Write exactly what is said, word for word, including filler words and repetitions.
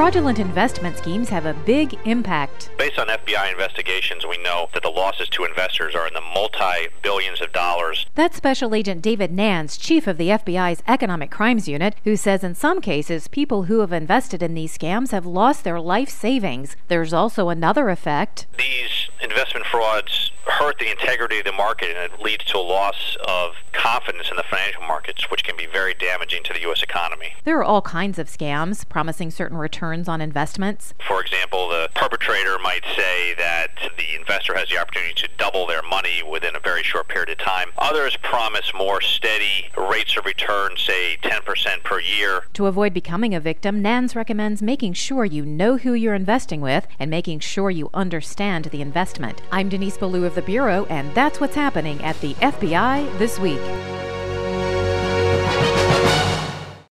fraudulent investment schemes have a big impact. Based on F B I investigations, we know that the losses to investors are in the multi-billions of dollars. That's Special Agent David Nance, chief of the F B I's Economic Crimes Unit, who says in some cases, people who have invested in these scams have lost their life savings. There's also another effect. These investment frauds hurt the integrity of the market, and it leads to a loss of confidence in the financial markets, which can be very damaging to the U S economy. There are all kinds of scams promising certain returns on investments. For example, the perpetrator might say that the investor has the opportunity to double their money within a very short period of time. Others promise more steady rates of return, say ten percent per year. To avoid becoming a victim, Nance recommends making sure you know who you're investing with and making sure you understand the investment. I'm Denise Ballou of the Bureau, and that's what's happening at the F B I this week.